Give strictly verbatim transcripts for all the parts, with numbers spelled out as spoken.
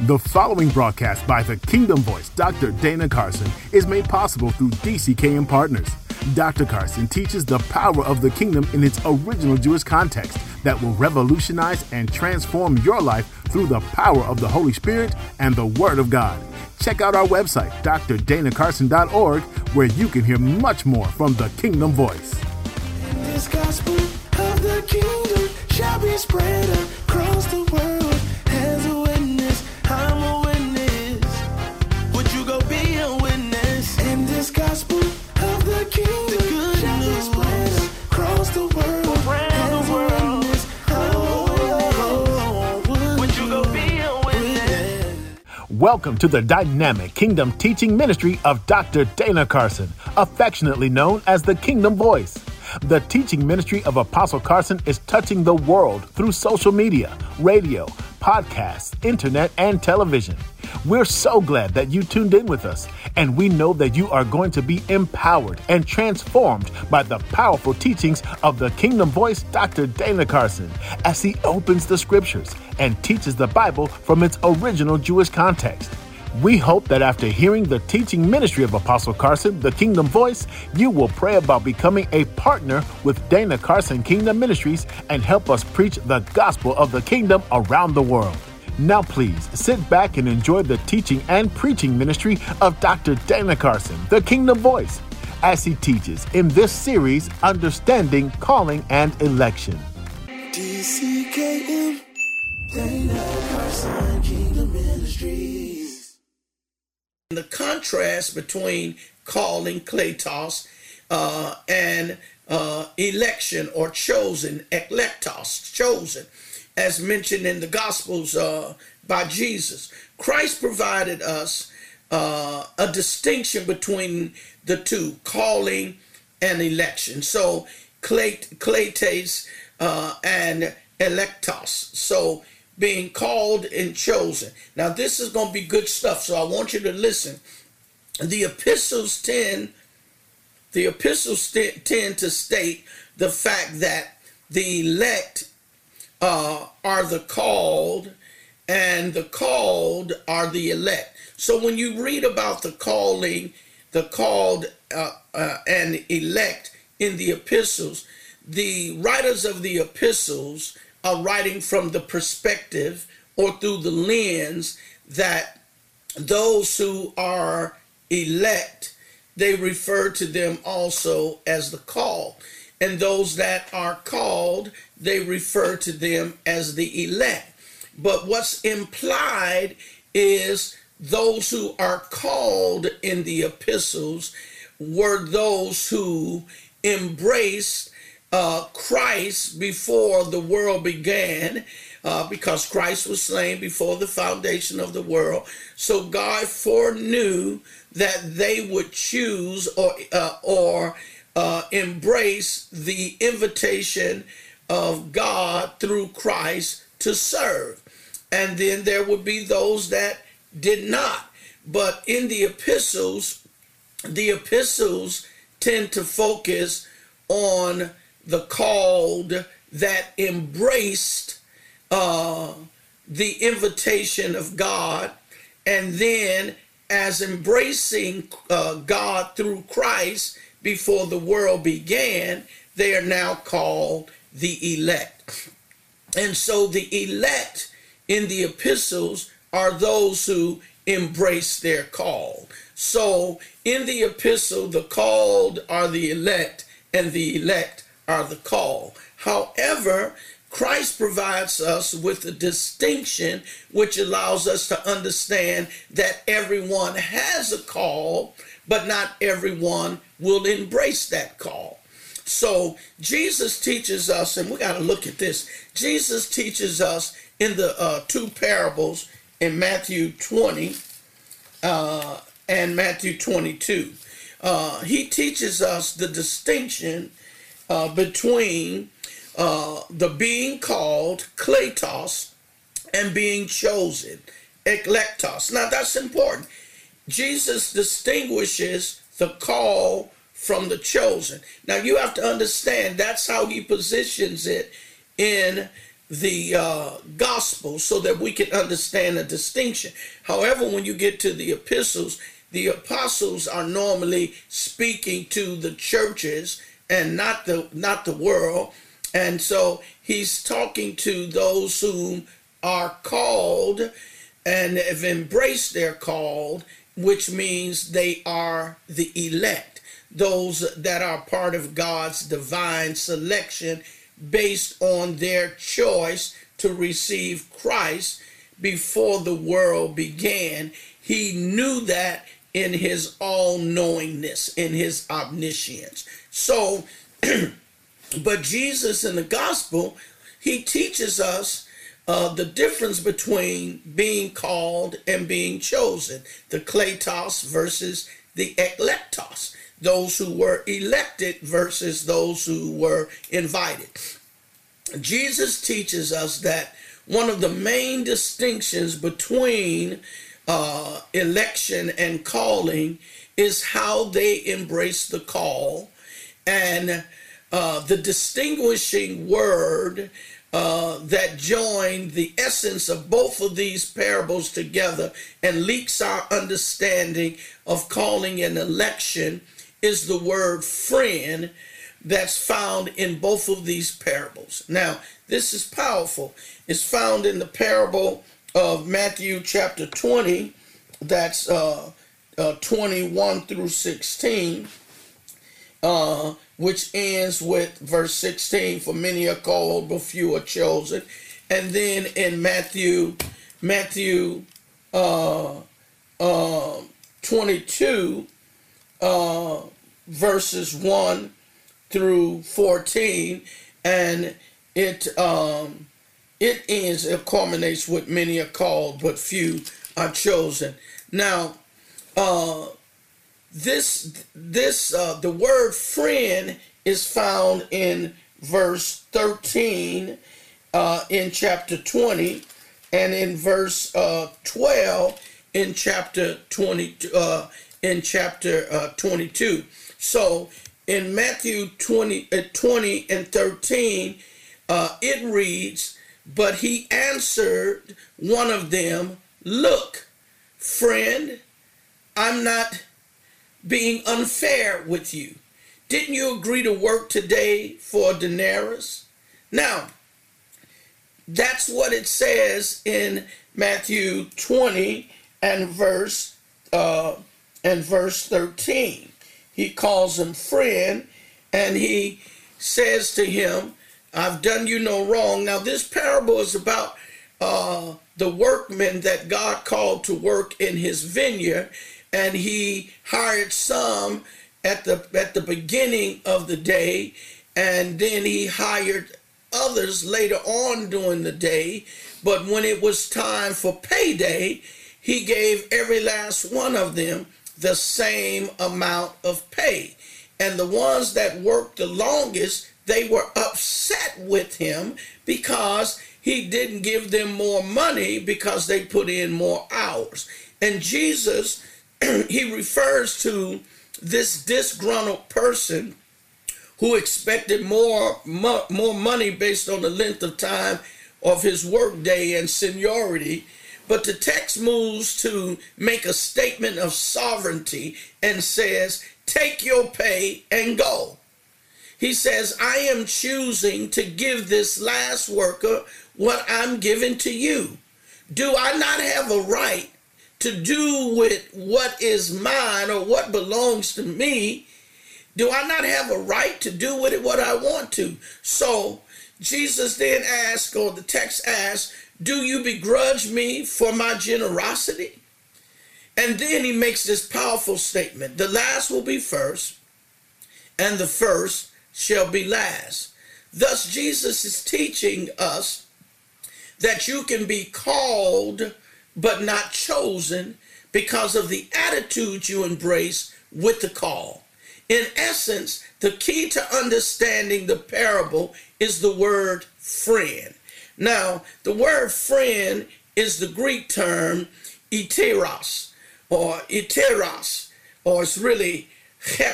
The following broadcast by the Kingdom Voice, Doctor Dana Carson, is made possible through D C K M Partners. Doctor Carson teaches the power of the kingdom in its original Jewish context that will revolutionize and transform your life through the power of the Holy Spirit and the Word of God. Check out our website, d r dana carson dot org, where you can hear much more from the Kingdom Voice. And this gospel of the kingdom shall be spread across the world as a witness. I'm a witness. Would you go be a witness? And this gospel of the kingdom the good shall news. Be spread across the world around as the world. A witness. Oh, would, would you go be a witness? Welcome to the dynamic kingdom teaching ministry of Doctor Dana Carson, affectionately known as the Kingdom Voice. The teaching ministry of Apostle Carson is touching the world through social media, radio, podcasts, internet, and television. We're so glad that you tuned in with us, and we know that you are going to be empowered and transformed by the powerful teachings of the Kingdom Voice, Doctor Dana Carson, as he opens the scriptures and teaches the Bible from its original Jewish context. We hope that after hearing the teaching ministry of Apostle Carson, the Kingdom Voice, you will pray about becoming a partner with Dana Carson Kingdom Ministries and help us preach the gospel of the kingdom around the world. Now please sit back and enjoy the teaching and preaching ministry of Doctor Dana Carson, the Kingdom Voice, as he teaches in this series, Understanding Calling and Election. D C K M, Dana Carson Kingdom Ministries. The contrast between calling, kletos, uh, and uh, election or chosen, eklektos, chosen, as mentioned in the Gospels uh, by Jesus. Christ provided us uh, a distinction between the two, calling and election. So, kletes uh, and electos. So, being called and chosen. Now, this is going to be good stuff, so I want you to listen. The epistles tend, the epistles st- tend to state the fact that the elect uh, are the called, and the called are the elect. So when you read about the calling, the called uh, uh, and elect in the epistles, the writers of the epistles are writing from the perspective or through the lens that those who are elect, they refer to them also as the called. And those that are called, they refer to them as the elect. But what's implied is those who are called in the epistles were those who embraced Uh, Christ before the world began, uh, because Christ was slain before the foundation of the world. So God foreknew that they would choose or uh, or uh, embrace the invitation of God through Christ to serve. And then there would be those that did not. But in the epistles, the epistles tend to focus on the called that embraced uh, the invitation of God, and then as embracing uh, God through Christ before the world began, they are now called the elect. And so the elect in the epistles are those who embrace their call. So in the epistle, the called are the elect, and the elect are the call. However, Christ provides us with a distinction which allows us to understand that everyone has a call, but not everyone will embrace that call. So Jesus teaches us, and we got to look at this. Jesus teaches us in the uh, two parables in Matthew twenty uh, and Matthew twenty-two. Uh, he teaches us the distinction Uh, between uh, the being called, kletos, and being chosen, eklektos. Now that's important. Jesus distinguishes the call from the chosen. Now you have to understand that's how he positions it in the uh, gospel so that we can understand the distinction. However, when you get to the epistles, the apostles are normally speaking to the churches and not the not the world. And so he's talking to those who are called and have embraced their call, which means they are the elect, those that are part of God's divine selection based on their choice to receive Christ before the world began. He knew that in his all-knowingness, in his omniscience. So, but Jesus in the gospel, he teaches us uh, the difference between being called and being chosen, the kletos versus the eklektos, those who were elected versus those who were invited. Jesus teaches us that one of the main distinctions between uh, election and calling is how they embrace the call. And uh, the distinguishing word uh, that joined the essence of both of these parables together and leaks our understanding of calling and election is the word friend that's found in both of these parables. Now, this is powerful. It's found in the parable of Matthew chapter twenty, that's uh, uh, twenty-one through sixteen, uh, which ends with verse sixteen, for many are called, but few are chosen. And then in Matthew, Matthew uh, uh, twenty-two, uh, verses one through fourteen, and it um, it ends, it culminates with many are called, but few are chosen. Now, uh, this this uh, the word friend is found in verse thirteen uh, in chapter twenty, and in verse uh, twelve in chapter twenty uh, in chapter uh, twenty-two. So in Matthew twenty, uh, twenty and thirteen, uh, it reads, but he answered one of them, look, friend, I'm not being unfair with you. Didn't you agree to work today for a denarius? Now, that's what it says in Matthew twenty and verse uh, and verse thirteen. He calls him friend, and he says to him, I've done you no wrong. Now, this parable is about uh, the workmen that God called to work in his vineyard, and he hired some at the at the beginning of the day, and then he hired others later on during the day. But when it was time for payday, he gave every last one of them the same amount of pay. And the ones that worked the longest, they were upset with him because he didn't give them more money because they put in more hours. And Jesus, he refers to this disgruntled person who expected more, more, more money based on the length of time of his workday and seniority. But the text moves to make a statement of sovereignty and says, take your pay and go. He says, I am choosing to give this last worker what I'm giving to you. Do I not have a right to do with what is mine or what belongs to me? Do I not have a right to do with it what I want to? So Jesus then asks, or the text asks, do you begrudge me for my generosity? And then he makes this powerful statement. The last will be first, and the first shall be last. Thus, Jesus is teaching us that you can be called but not chosen because of the attitude you embrace with the call. In essence, the key to understanding the parable is the word friend. Now, the word friend is the Greek term heteros, or heteros, or it's really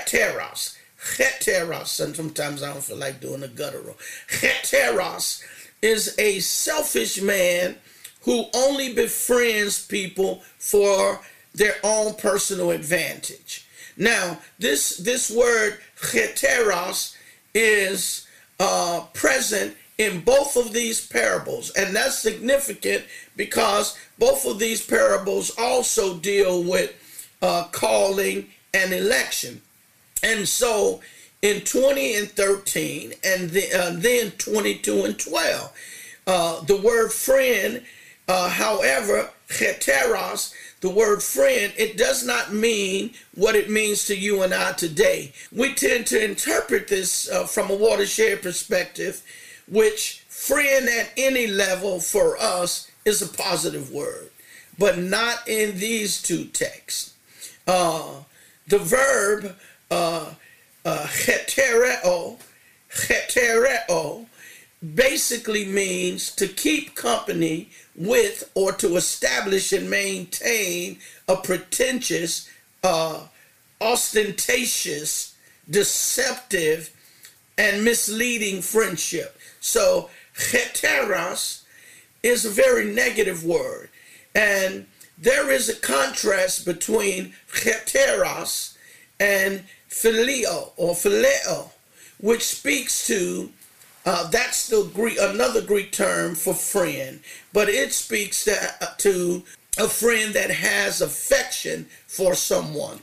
heteros. Heteros, and sometimes I don't feel like doing a guttural. Heteros is a selfish man who only befriends people for their own personal advantage. Now, this, this word heteros is uh, present in both of these parables, and that's significant because both of these parables also deal with uh, calling and election. And so in twenty and thirteen, and the, uh, then twenty-two and twelve, uh, the word friend, uh, however, heteros, the word friend, it does not mean what it means to you and I today. We tend to interpret this uh, from a watershed perspective, which friend at any level for us is a positive word, but not in these two texts. Uh, the verb uh, uh, hetereo, hetereo, basically means to keep company with or to establish and maintain a pretentious, uh, ostentatious, deceptive, and misleading friendship. So heteros is a very negative word, and there is a contrast between heteros and phileo or phileo, which speaks to Uh, that's the Greek, another Greek term for friend, but it speaks to, uh, to a friend that has affection for someone,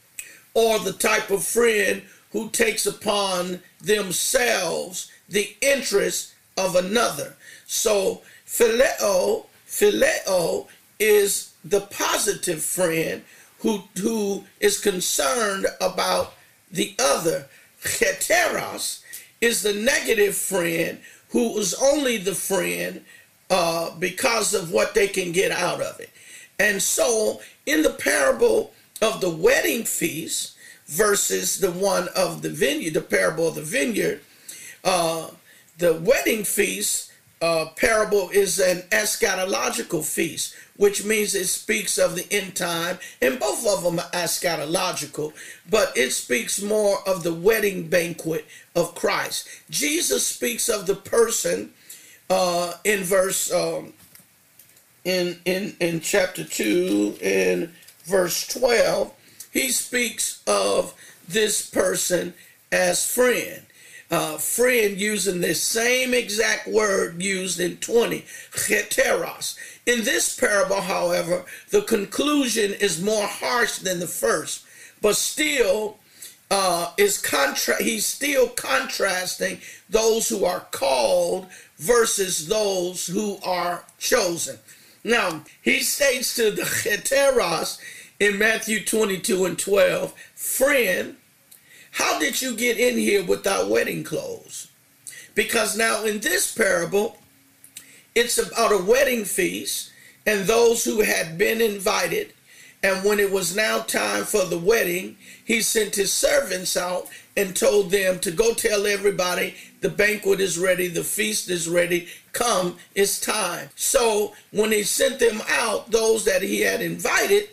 or the type of friend who takes upon themselves the interest of another. So phileo, phileo is the positive friend who, who is concerned about the other. Heteros is the negative friend who is only the friend uh, because of what they can get out of it. And so in the parable of the wedding feast versus the one of the vineyard, the parable of the vineyard, uh, the wedding feast uh, parable is an eschatological feast, which means it speaks of the end time, and both of them are eschatological, but it speaks more of the wedding banquet of Christ. Jesus speaks of the person uh, in verse um, in in in chapter two in verse twelve. He speaks of this person as friend. Uh, friend using the same exact word used in twenty, heteros. In this parable, however, the conclusion is more harsh than the first, but still uh, is contra- he's still contrasting those who are called versus those who are chosen. Now, he states to the heteros in Matthew twenty-two and twelve, friend, how did you get in here without wedding clothes? Because now in this parable, it's about a wedding feast and those who had been invited. And when it was now time for the wedding, he sent his servants out and told them to go tell everybody the banquet is ready, the feast is ready, come, it's time. So when he sent them out, those that he had invited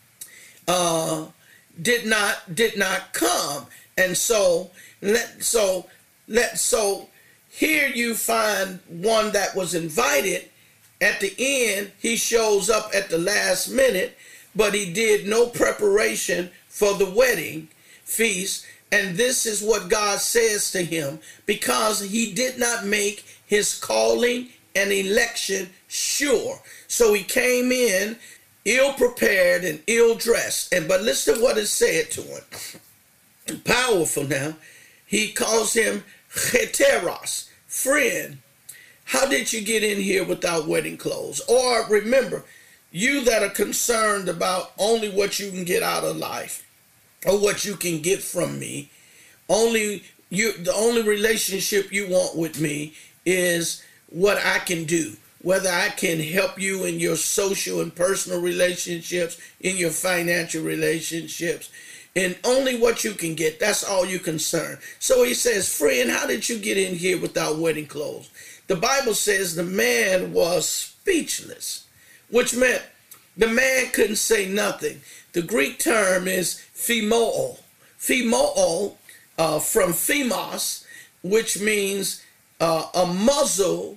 uh, did not did not come. And so let so let so here you find one that was invited. At the end, he shows up at the last minute, but he did no preparation for the wedding feast. And this is what God says to him, because he did not make his calling and election sure. So he came in ill prepared and ill dressed. And but listen to what it said to him. Powerful now. He calls him heteros, friend. How did you get in here without wedding clothes? Or remember, you that are concerned about only what you can get out of life or what you can get from me, only you, the only relationship you want with me is what I can do, whether I can help you in your social and personal relationships, in your financial relationships, and only what you can get. That's all you're concerned. So he says, friend, how did you get in here without wedding clothes? The Bible says the man was speechless, which meant the man couldn't say nothing. The Greek term is phimoo. Phimoo, uh, from phimos, which means uh, a muzzle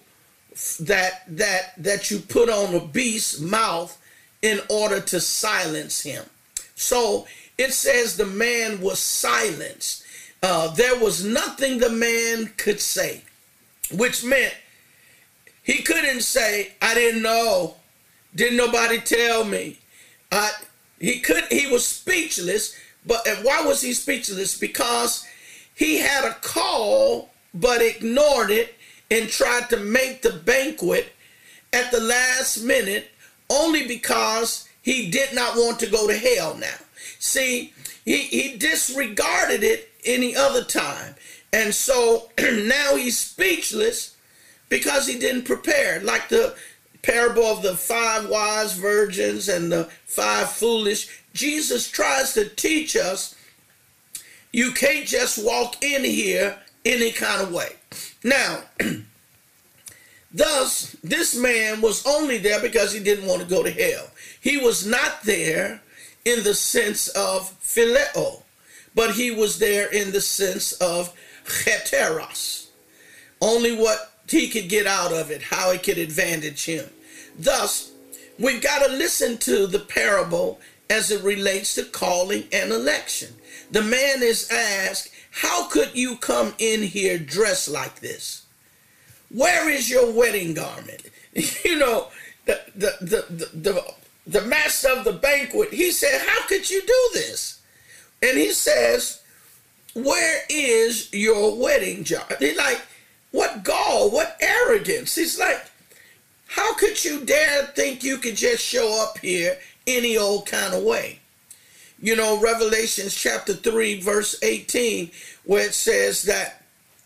that that that you put on a beast's mouth in order to silence him. So it says the man was silenced. Uh, there was nothing the man could say, which meant he couldn't say, I didn't know. Didn't nobody tell me? Uh, he could. He was speechless. But and why was he speechless? Because he had a call, but ignored it and tried to make the banquet at the last minute only because he did not want to go to hell now. See, he, he disregarded it any other time. And so now he's speechless because he didn't prepare. Like the parable of the five wise virgins and the five foolish. Jesus tries to teach us you can't just walk in here any kind of way. Now, thus, this man was only there because he didn't want to go to hell. He was not there in the sense of phileo, but he was there in the sense of heteros. Only what he could get out of it, how it could advantage him. Thus, we've got to listen to the parable as it relates to calling and election. The man is asked, how could you come in here dressed like this? Where is your wedding garment? You know, the, the, the, the, the, the master of the banquet, he said, how could you do this? And he says, where is your wedding jar? He's like, what gall, what arrogance. He's like, how could you dare think you could just show up here any old kind of way? You know, Revelations chapter three, verse eighteen, where it says that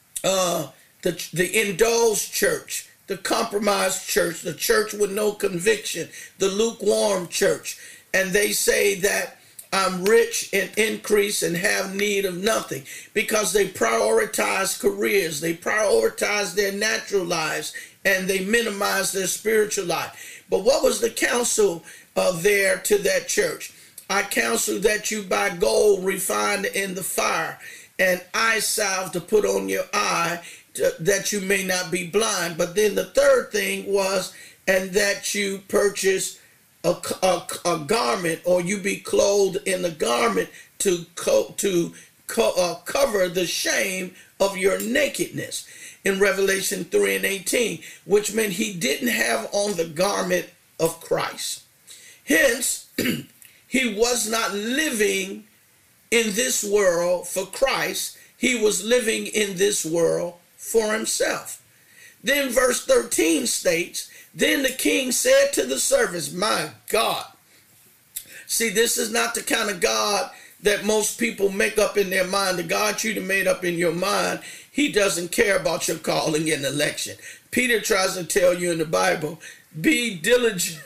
uh, the, the indulged church, the compromised church, the church with no conviction, the lukewarm church, and they say that I'm rich and increase and have need of nothing because they prioritize careers, they prioritize their natural lives, and they minimize their spiritual life. But what was the counsel uh, there to that church? I counsel that you buy gold refined in the fire and eye salve to put on your eye to, that you may not be blind. But then the third thing was, and that you purchase a, a, a garment, or you be clothed in a garment to, co to co uh, cover the shame of your nakedness. In Revelation three and eighteen, which meant he didn't have on the garment of Christ. Hence, he was not living in this world for Christ. He was living in this world for himself. Then verse thirteen states, then the king said to the servants, my God. See, this is not the kind of God that most people make up in their mind. The God you'd have made up in your mind, he doesn't care about your calling and election. Peter tries to tell you in the Bible, be diligent,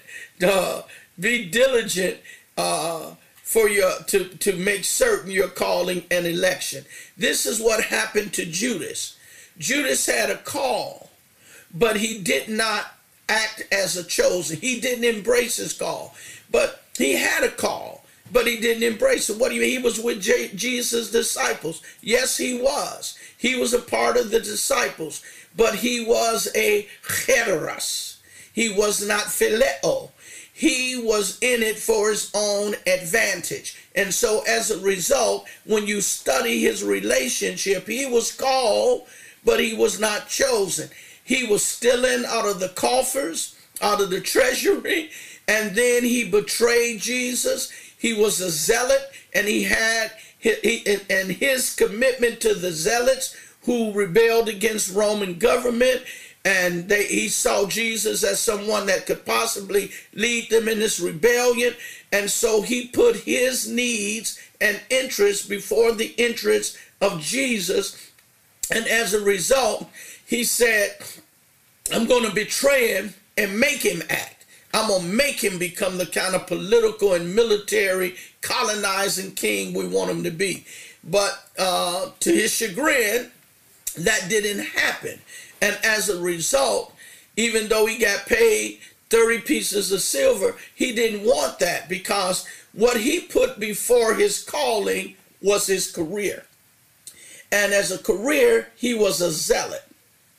uh, be diligent uh, for your to, to make certain your calling and election. This is what happened to Judas. Judas had a call, but he did not act as a chosen. He didn't embrace his call, but he had a call, but he didn't embrace it. What do you mean? He was with J Jesus' disciples. Yes, he was. He was a part of the disciples, but he was a heteros. He was not phileo. He was in it for his own advantage. And so as a result, when you study his relationship, he was called, but he was not chosen. He was stealing out of the coffers, out of the treasury, and then he betrayed Jesus. He was a zealot, and he had he, he, and his commitment to the zealots who rebelled against Roman government, and they, he saw Jesus as someone that could possibly lead them in this rebellion, and so he put his needs and interests before the interests of Jesus, and as a result, he said, I'm going to betray him and make him act. I'm going to make him become the kind of political and military colonizing king we want him to be. But uh, to his chagrin, that didn't happen. And as a result, even though he got paid thirty pieces of silver, he didn't want that, because what he put before his calling was his career. And as a career, he was a zealot.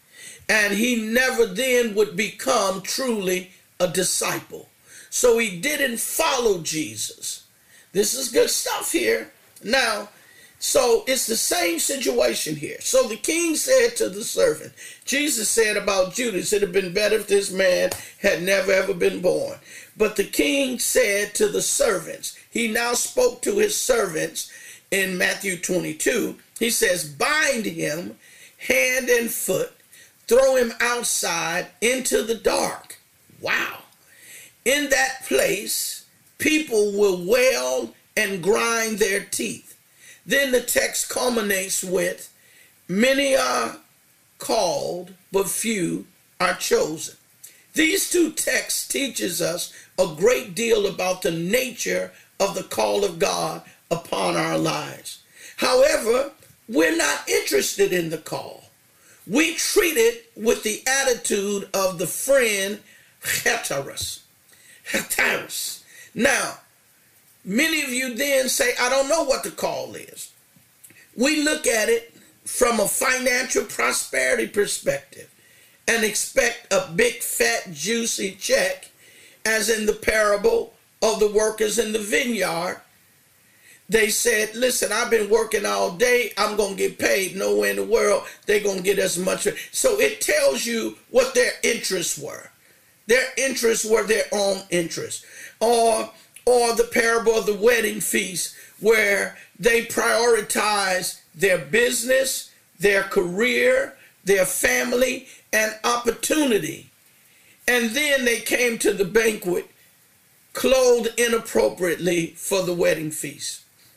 and he never then would become truly a disciple. So he didn't follow Jesus. This is good stuff here. Now, so it's the same situation here. So the king said to the servant, Jesus said about Judas, it had been better if this man had never ever been born. But the king said to the servants, he now spoke to his servants in Matthew twenty-two. He says, bind him hand and foot, throw him outside into the dark. Wow. In that place, people will wail and grind their teeth. Then the text culminates with, many are called, but few are chosen. These two texts teaches us a great deal about the nature of the call of God upon our lives. However, we're not interested in the call. We treat it with the attitude of the friend Hatteras. Hatteras. Now, many of you then say, I don't know what the call is. We look at it from a financial prosperity perspective and expect a big, fat, juicy check, as in the parable of the workers in the vineyard. They said, listen, I've been working all day. I'm going to get paid. Nowhere in the world they're going to get as much. So it tells you what their interests were. Their interests were their own interests. Or, or the parable of the wedding feast, where they prioritize their business, their career, their family, and opportunity. And then they came to the banquet clothed inappropriately for the wedding feast.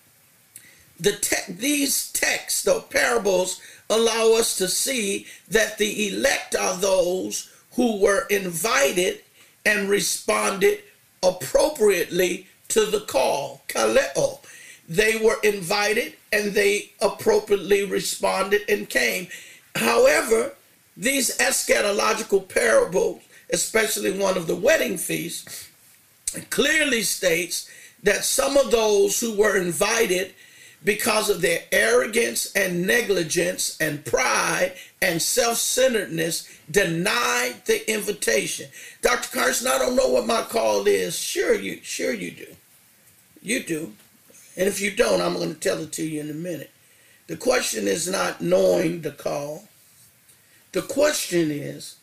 The te- these texts, the parables, allow us to see that the elect are those who were invited and responded appropriately to the call, kaleo. They were invited and they appropriately responded and came. However, these eschatological parables, especially one of the wedding feasts, clearly states that some of those who were invited, because of their arrogance and negligence and pride and self-centeredness, denied the invitation. Doctor Carson, I don't know what my call is. Sure you, sure you do. You do. And if you don't, I'm going to tell it to you in a minute. The question is not knowing the call. The question is,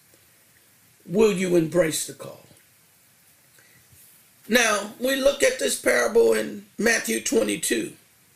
will you embrace the call? Now, we look at this parable in Matthew twenty-two.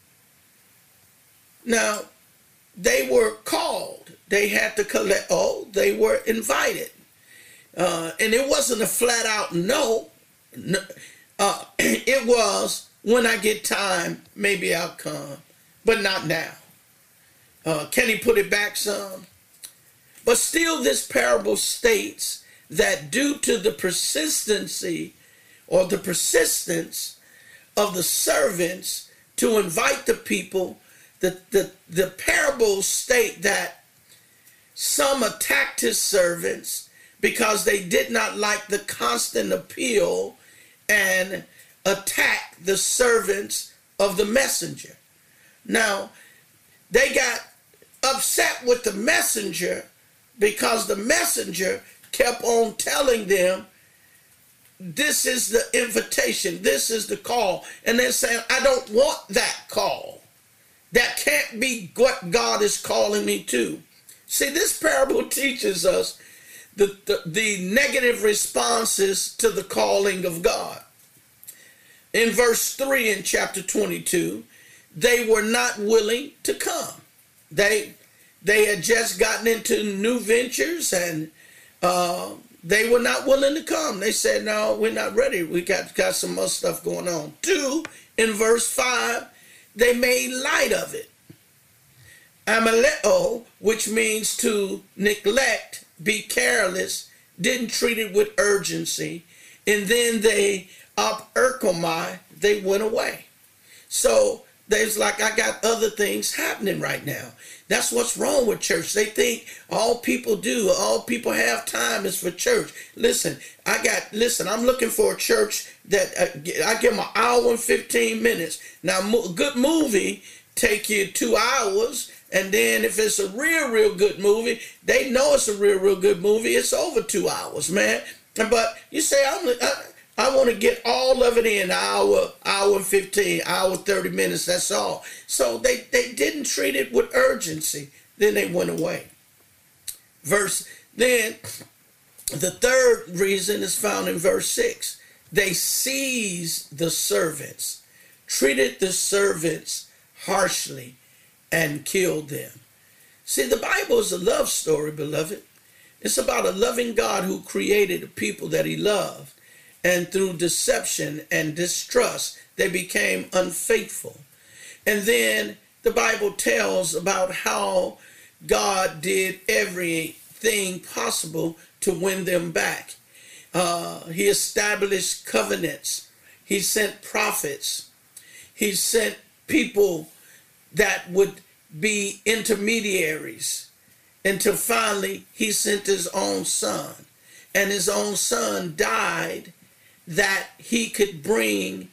Now, they were called. They had to collect, oh, they were invited. Uh, and it wasn't a flat out no. no uh, it was, when I get time, maybe I'll come, but not now. Uh, can he put it back some? But still, this parable states that due to the persistency or the persistence of the servants to invite the people, The, the, the parables state that some attacked his servants because they did not like the constant appeal and attacked the servants of the messenger. Now, they got upset with the messenger because the messenger kept on telling them, this is the invitation, this is the call. And they're saying, I don't want that call. That can't be what God is calling me to. See, this parable teaches us the, the, the negative responses to the calling of God. In verse three in chapter twenty-two, they were not willing to come. They, they had just gotten into new ventures and uh, they were not willing to come. They said, no, we're not ready. We got, got some other stuff going on. Two, in verse five, they made light of it. Amaleo, which means to neglect, be careless, didn't treat it with urgency. And then they, up erkomai, they went away. So there's like, I got other things happening right now. That's what's wrong with church. They think all people do, all people have time is for church. Listen, I got, listen, I'm looking for a church that uh, I give them an hour and fifteen minutes. Now, a good movie take you two hours And then if it's a real, real good movie, they know it's a real, real good movie. It's over two hours, man. But you say, I'm, I, I want to get all of it in, hour, hour fifteen, hour thirty minutes, that's all. So they, they didn't treat it with urgency. Then they went away. Verse, then the third reason is found in verse six. They seized the servants, treated the servants harshly, and killed them. See, the Bible is a love story, beloved. It's about a loving God who created a people that he loved. And through deception and distrust, they became unfaithful. And then the Bible tells about how God did everything possible to win them back. Uh, he established covenants. He sent prophets. He sent people that would be intermediaries, until finally he sent his own son. And his own son died that he could bring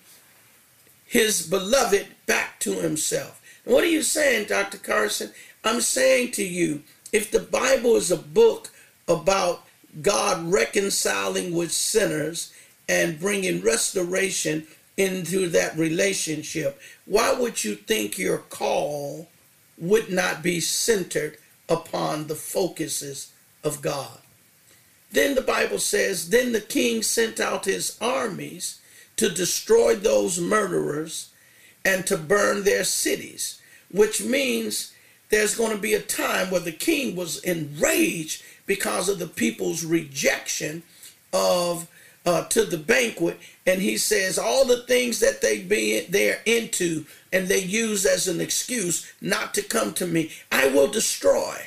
his beloved back to himself. What are you saying, Doctor Carson? I'm saying to you, if the Bible is a book about God reconciling with sinners and bringing restoration into that relationship, why would you think your call would not be centered upon the focuses of God? Then the Bible says, then the king sent out his armies to destroy those murderers and to burn their cities, which means there's going to be a time where the king was enraged because of the people's rejection of uh, to the banquet. And he says all the things that they be they're into and they use as an excuse not to come to me, I will destroy.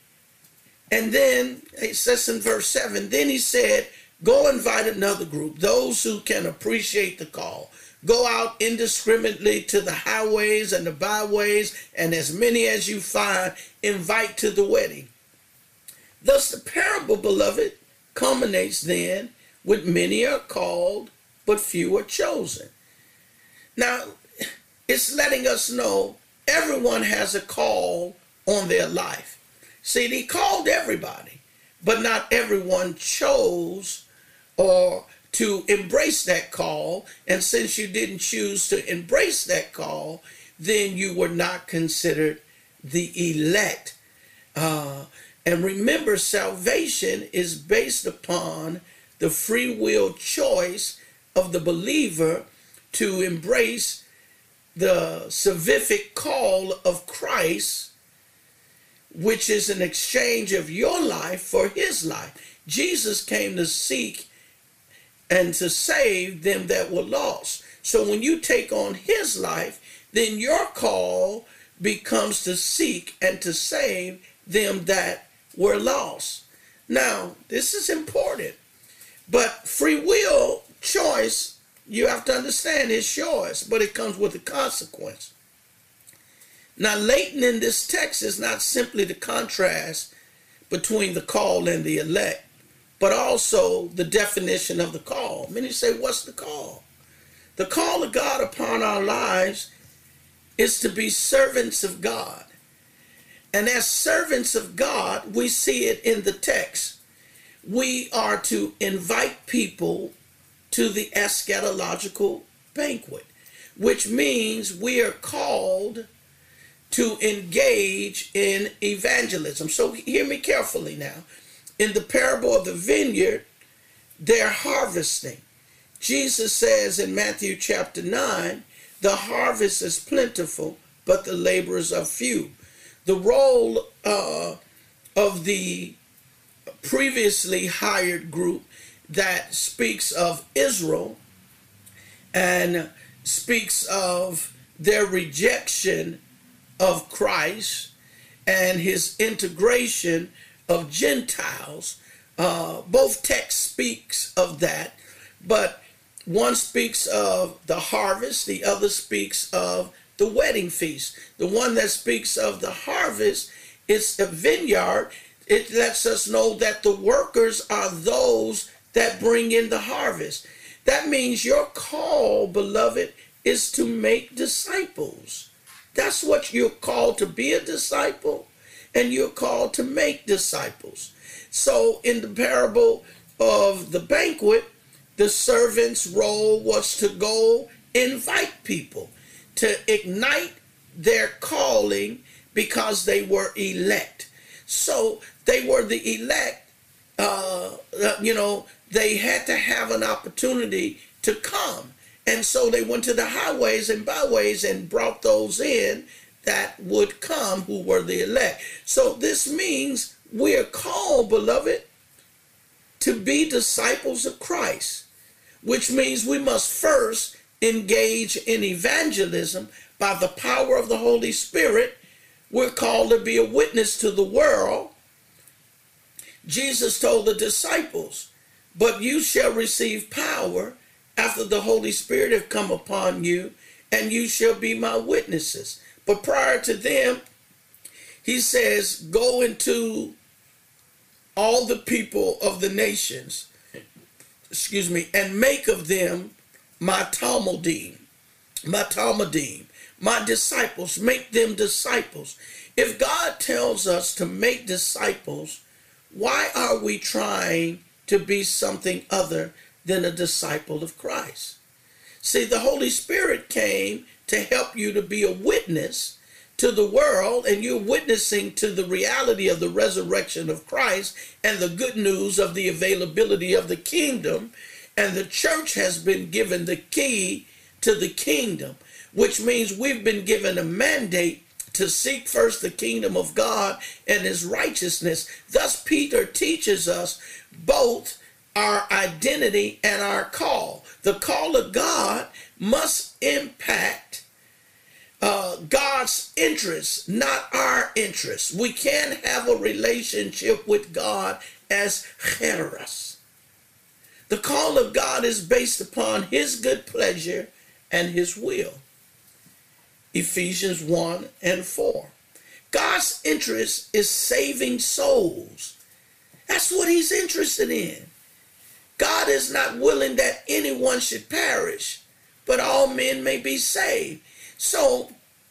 And then it says in verse seven, then he said, go invite another group, those who can appreciate the call. Go out indiscriminately to the highways and the byways, and as many as you find, invite to the wedding. Thus the parable, beloved, culminates then with many are called, but few are chosen. Now, it's letting us know everyone has a call on their life. See, he called everybody, but not everyone chose or to embrace that call. And since you didn't choose to embrace that call, then you were not considered the elect. Uh, and remember, salvation is based upon the free will choice of the believer to embrace the salvific call of Christ, which is an exchange of your life for his life. Jesus came to seek and to save them that were lost. So when you take on his life, then your call becomes to seek and to save them that were lost. Now, this is important, but free will choice, you have to understand, is yours, but it comes with a consequence. Now, latent in this text is not simply the contrast between the call and the elect, but also the definition of the call. Many say, what's the call? The call of God upon our lives is to be servants of God. And as servants of God, we see it in the text. We are to invite people to the eschatological banquet, which means we are called to engage in evangelism. So hear me carefully now. In the parable of the vineyard, they're harvesting. Jesus says in Matthew chapter nine, the harvest is plentiful, but the laborers are few. The role uh, of the previously hired group that speaks of Israel and speaks of their rejection of Christ and his integration of Gentiles. Uh, both texts speaks of that, but one speaks of the harvest, the other speaks of the wedding feast. The one that speaks of the harvest, it's the vineyard. It lets us know that the workers are those that bring in the harvest. That means your call, beloved, is to make disciples. That's what you're called to be, a disciple, and you're called to make disciples. So in the parable of the banquet, the servant's role was to go invite people, to ignite their calling because they were elect. So they were the elect, uh, you know, they had to have an opportunity to come. And so they went to the highways and byways and brought those in that would come who were the elect. So this means we are called, beloved, to be disciples of Christ, which means we must first engage in evangelism by the power of the Holy Spirit. We're called to be a witness to the world. Jesus told the disciples, but you shall receive power after the Holy Spirit have come upon you, and you shall be my witnesses. But prior to them, he says, go into all the people of the nations, excuse me, and make of them my Talmudim, my Talmudim, my disciples, make them disciples. If God tells us to make disciples, why are we trying to be something other than a disciple of Christ? See, the Holy Spirit came to help you to be a witness to the world, and you're witnessing to the reality of the resurrection of Christ and the good news of the availability of the kingdom. And the church has been given the key to the kingdom, which means we've been given a mandate to seek first the kingdom of God and his righteousness. Thus, Peter teaches us both our identity and our call. The call of God must impact uh, God's interests, not our interests. We can't have a relationship with God as cheres. The call of God is based upon his good pleasure and his will. Ephesians one and four. God's interest is saving souls. That's what he's interested in. God is not willing that anyone should perish, but all men may be saved. So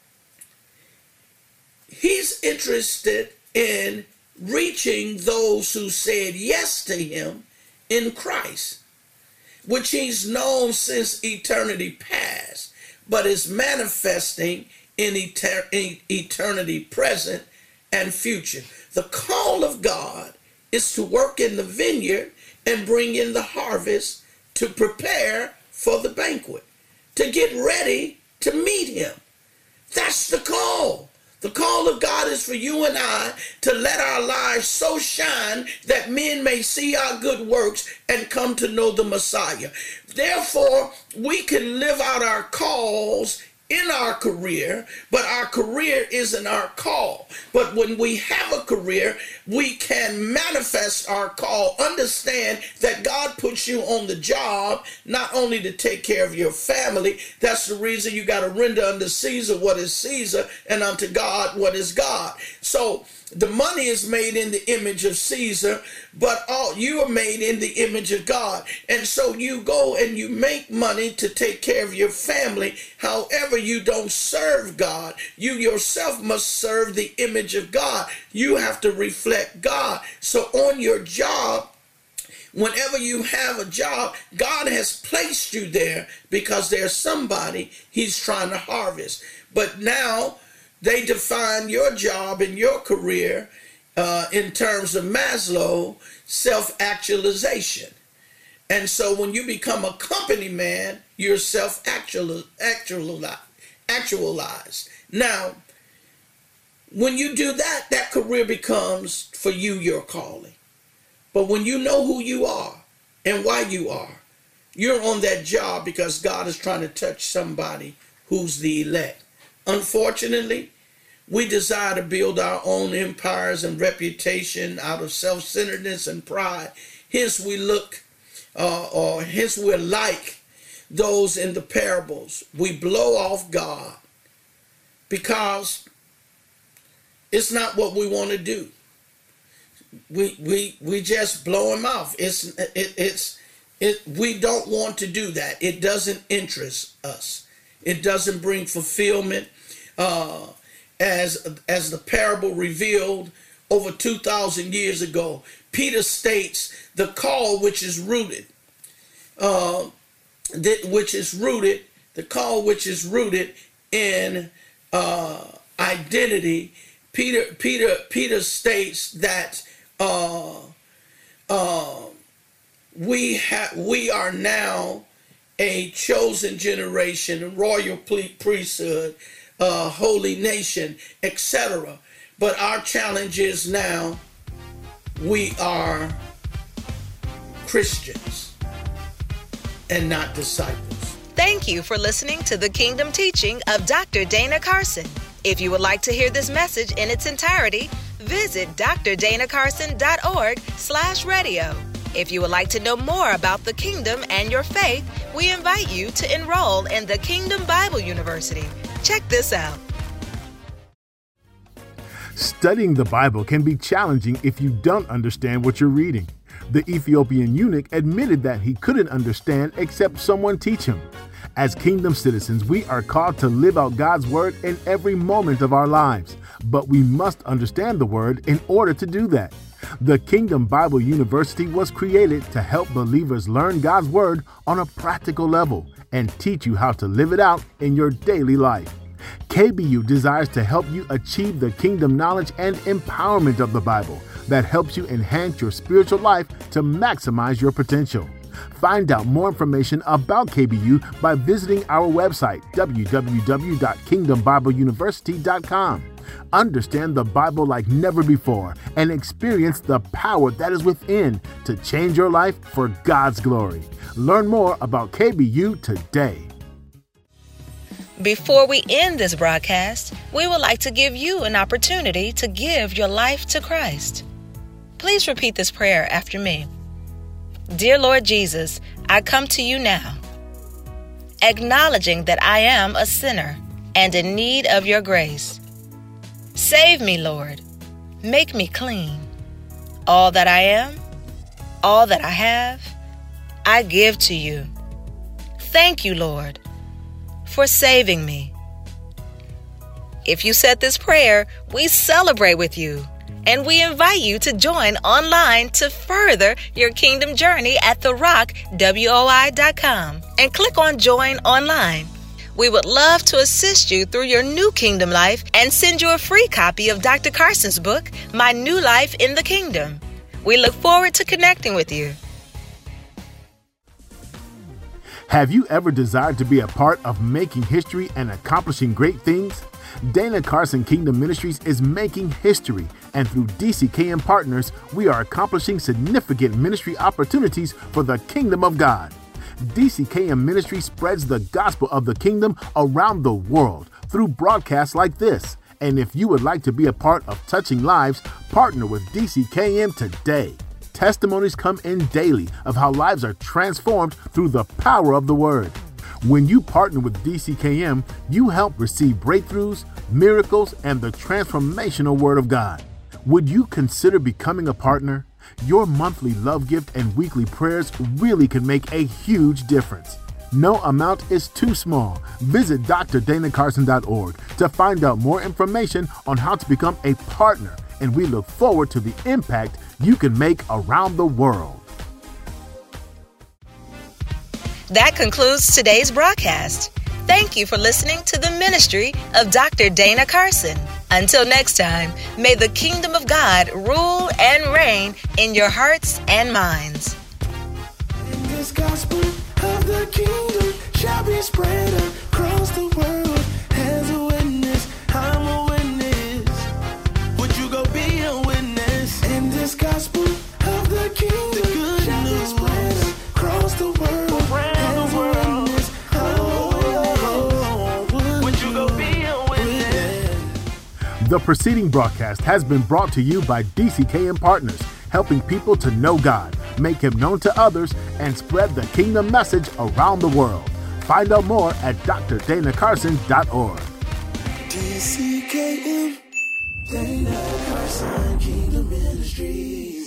he's interested in reaching those who said yes to him in Christ, which he's known since eternity past, but is manifesting in etern- eternity present and future. The call of God is to work in the vineyard and bring in the harvest, to prepare for the banquet, to get ready to meet him. That's the call. The call of God is for you and I to let our lives so shine that men may see our good works and come to know the Messiah. Therefore, we can live out our calls in our career, but our career isn't our call. But when we have a career, we can manifest our call. Understand that God puts you on the job not only to take care of your family. That's the reason you got to render unto Caesar what is Caesar, and unto God what is God. So the money is made in the image of Caesar, but all you are made in the image of God. And so you go and you make money to take care of your family. However, you don't serve God. You yourself must serve the image of God. You have to reflect God. So on your job, whenever you have a job, God has placed you there because there's somebody he's trying to harvest. But now they define your job and your career uh, in terms of Maslow, self-actualization. And so when you become a company man, you're self-actualized. Now, when you do that, that career becomes for you your calling. But when you know who you are and why you are, you're on that job because God is trying to touch somebody who's the elect. Unfortunately, we desire to build our own empires and reputation out of self-centeredness and pride. Hence we look, uh, or hence we're like those in the parables. We blow off God because it's not what we want to do. We we we just blow him off. It's it, it's it. We don't want to do that. It doesn't interest us. It doesn't bring fulfillment. uh, as, as the parable revealed over two thousand years ago. Peter states the call which is rooted, uh, that which is rooted, the call which is rooted in uh, identity. Peter, Peter, Peter states that uh, uh, we have, we are now a chosen generation, royal priesthood, uh, holy nation, et cetera. But our challenge is now we are Christians and not disciples. Thank you for listening to the Kingdom Teaching of Doctor Dana Carson. If you would like to hear this message in its entirety, visit drdanacarson.org slash radio. If you would like to know more about the kingdom and your faith, we invite you to enroll in the Kingdom Bible University. Check this out. Studying the Bible can be challenging if you don't understand what you're reading. The Ethiopian eunuch admitted that he couldn't understand except someone teach him. As kingdom citizens, we are called to live out God's word in every moment of our lives, but we must understand the word in order to do that. The Kingdom Bible University was created to help believers learn God's word on a practical level and teach you how to live it out in your daily life. K B U desires to help you achieve the kingdom knowledge and empowerment of the Bible that helps you enhance your spiritual life to maximize your potential. Find out more information about K B U by visiting our website, w w w dot kingdom bible university dot com. Understand the Bible like never before and experience the power that is within to change your life for God's glory. Learn more about K B U today. Before we end this broadcast, we would like to give you an opportunity to give your life to Christ. Please repeat this prayer after me. Dear Lord Jesus, I come to you now, acknowledging that I am a sinner and in need of your grace. Save me, Lord. Make me clean. All that I am, all that I have, I give to you. Thank you, Lord, for saving me. If you said this prayer, we celebrate with you, and we invite you to join online to further your kingdom journey at the rock w o i dot com and click on Join Online. We would love to assist you through your new kingdom life and send you a free copy of Doctor Carson's book, My New Life in the Kingdom. We look forward to connecting with you. Have you ever desired to be a part of making history and accomplishing great things? Dana Carson Kingdom Ministries is making history, and through D C K M Partners, we are accomplishing significant ministry opportunities for the kingdom of God. D C K M Ministry spreads the gospel of the kingdom around the world through broadcasts like this. And if you would like to be a part of touching lives, partner with D C K M today. Testimonies come in daily of how lives are transformed through the power of the word. When you partner with D C K M, you help receive breakthroughs, miracles, and the transformational word of God. Would you consider becoming a partner? Your monthly love gift and weekly prayers really can make a huge difference. No amount is too small. Visit d r dana carson dot org to find out more information on how to become a partner, and we look forward to the impact you can make around the world. That concludes today's broadcast. Thank you for listening to the ministry of Doctor Dana Carson. Until next time, may the kingdom of God rule and reign in your hearts and minds. And this gospel of the kingdom shall be spread across the world as a witness. I'm a witness. Would you go be a witness? And this gospel of the kingdom shall be spread across the world. The preceding broadcast has been brought to you by D C K M Partners, helping people to know God, make Him known to others, and spread the kingdom message around the world. Find out more at d r dana carson dot org. D C K M, Dana Carson Kingdom Ministries.